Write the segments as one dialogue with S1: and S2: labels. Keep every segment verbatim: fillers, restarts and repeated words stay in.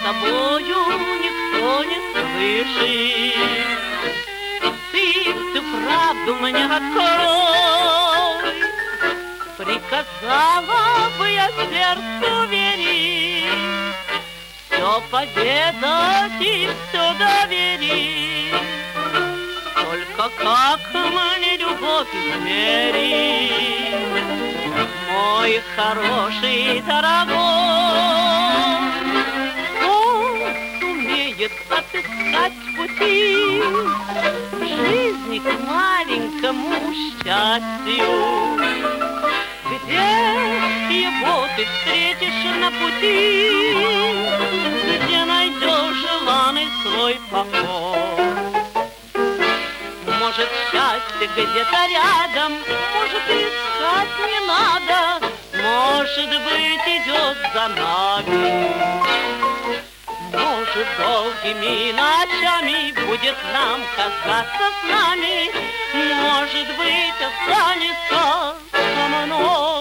S1: тобою никто не слышит. Ты всю правду мне открой, приказала бы я сердцу верить, все поведать и все доверить. Только как мне любовь измерить, мой хороший дорогой? Он сумеет отыскать пути в жизни к маленькому счастью. Где его ты встретишь на пути, где найдешь желанный свой покой? Может, счастье где-то рядом, может, искать не надо, может быть, идет за нами. Может, долгими ночами будет нам казаться с нами, может быть, останется со мной.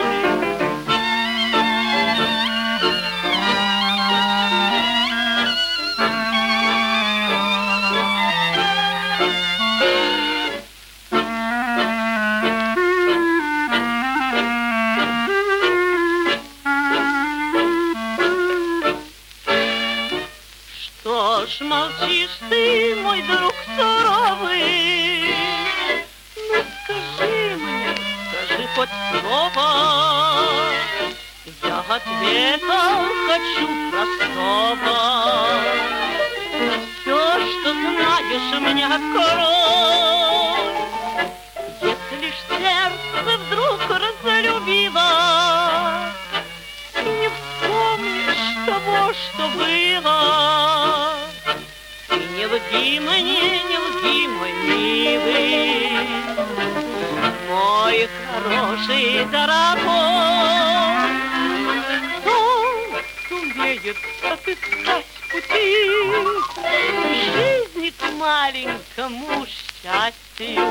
S1: Что ж молчишь ты, мой друг суровый? Ну скажи мне, скажи хоть слово, я ответа хочу простого. Все, что знаешь, мне открой. Если ж сердце вдруг разлюбило, не вспомнишь того, что было. Ты не лги мне, не лги, мой милый, мой хороший дорогой. Кто сумеет отыскать пути в жизни к маленькому счастью?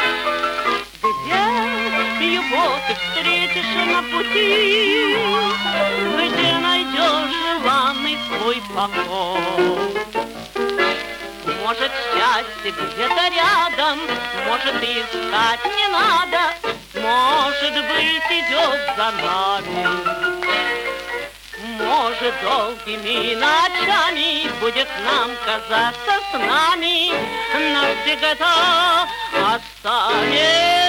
S1: Где его ты встретишь на пути, где найдешь желанный свой покой? Может, счастье где-то рядом, может, и искать не надо, может быть, идет за нами. Может, долгими ночами будет нам казаться с нами, навсегда останется.